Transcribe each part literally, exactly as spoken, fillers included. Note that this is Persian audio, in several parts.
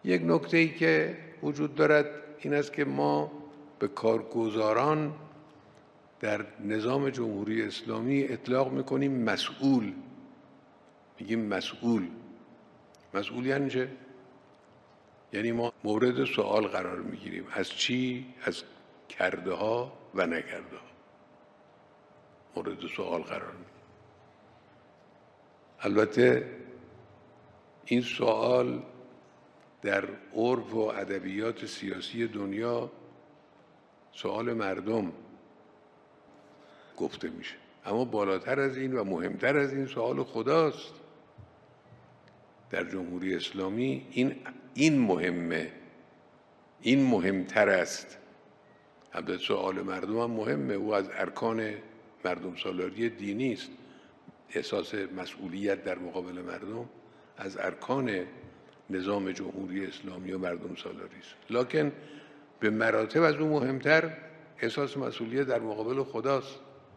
یک نکته‌ای که وجود دارد این است که ما به کارگزاران در نظام جمهوری اسلامی اطلاق میکنیم مسئول. میگیم مسئول. مسئول یعنی چه؟ یعنی ما مورد سوال قرار میگیریم. از چی؟ از کرده ها و نکرده ها مورد سوال قرار میگیریم. البته این سوال در عرف و ادبیات سیاسی دنیا سوال مردم گفته میشه، اما بالاتر از این و مهمتر از این سوال خداست. در جمهوری اسلامی این این مهمه، این مهمتر است. البته سوال مردم هم مهمه، او از ارکان مردم سالاری دینی است. احساس مسئولیت در مقابل مردم از ارکان نظام جمهوری اسلامی و مردم سالاری است، لکن به مراتب از اون مهمتر احساس مسئولیت در مقابل خداست.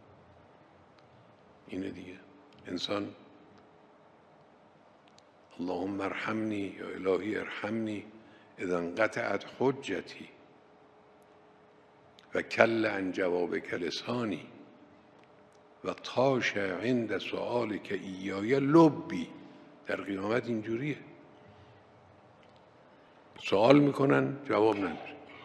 اینه دیگه. انسان اللهم ارحمنی یا الهی ارحمنی اذا انقطعت حجتی و کل عن جوابک لسانی و طاش عند سؤالک ایای لبی. در قیامت اینجوریه، سوال میکنن جواب نداره.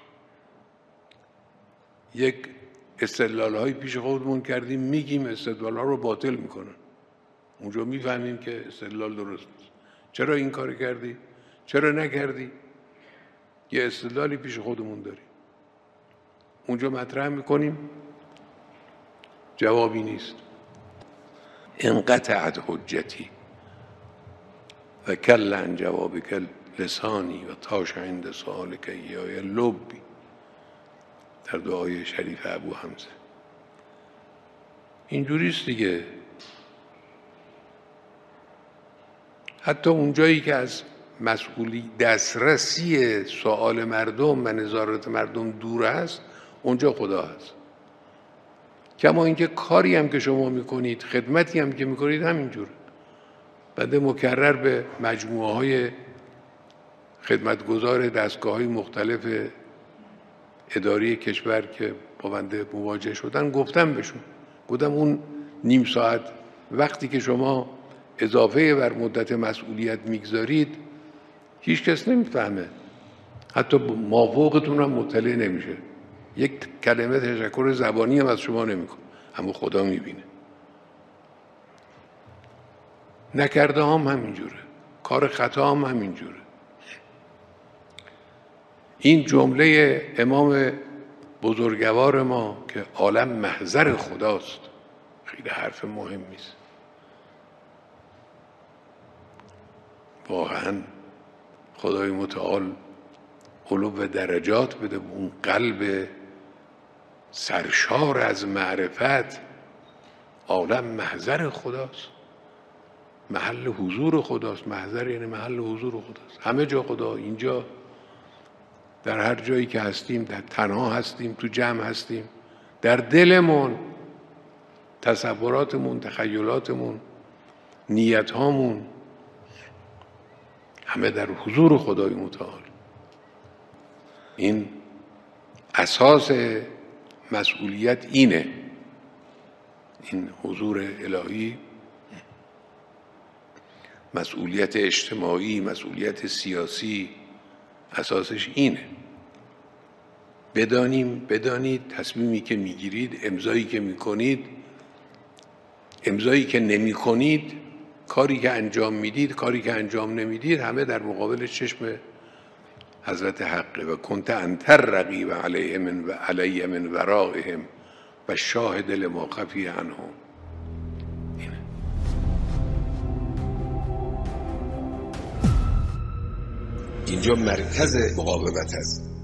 یک استدلال های پیش خودمون کردیم، میگیم استدلال ها رو باطل میکنن. اونجا میفهمیم که استدلال درست نیست. چرا این کار کردی؟ چرا نکردی؟ یه استدلالی پیش خودمون داریم، اونجا مطرح میکنیم، جوابی نیست. انقطعت حجتی و کل عن جوابک لسانی و طاش عند سؤالک ایای لبی، در دعای شریف ابو حمزه. اینجوریست دیگه. حتی اونجایی که از مسئولی دسترسی سوال مردم و نظارت مردم دور است، اونجا خدا هست. کما اینکه کاری هم که شما میکنید، خدمتی هم که میکنید همینجوره. بنده مکرر به مجموعه های خدمتگزار دستگاه های مختلف اداری کشور که با بنده مواجه شدن گفتم بهشون، گفتم اون نیم ساعت وقتی که شما اضافه بر مدت مسئولیت میگذارید هیچ کس نمیفهمه، حتی مافوقتون هم مطلع نمیشه، یک کلمه تشکر زبانی هم از شما نمیکنه، اما خدا میبینه. نکرده هم همینجوره، کار خطا هم همینجوره. این جمله امام بزرگوار ما که عالم محضر خداست خیلی حرف مهمی است. واقعا خدای متعال علو درجات بده به اون قلب سرشار از معرفت. عالم محضر خداست، محل حضور خداست. محضر یعنی محل حضور خداست. همه جا خدا، اینجا، در هر جایی که هستیم، در تنها هستیم، تو جمع هستیم، در دلمون، تصوراتمون، تخیلاتمون، نیتهامون، همه در حضور خدای متعال. این اساس مسئولیت اینه، این حضور الهی، مسئولیت اجتماعی، مسئولیت سیاسی، اساسش اینه. بدانیم، بدانید تصمیمی که میگیرید، امضایی که میکنید، امضایی که نمیکنید، کاری که انجام میدید، کاری که انجام نمیدید، همه در مقابل چشم حضرت حقه. و کنت انت الرقیب علیهم من و علی من ورائهم و شاهد لما خفی عنهم. اینه. اینجا مرکز مقاومت است.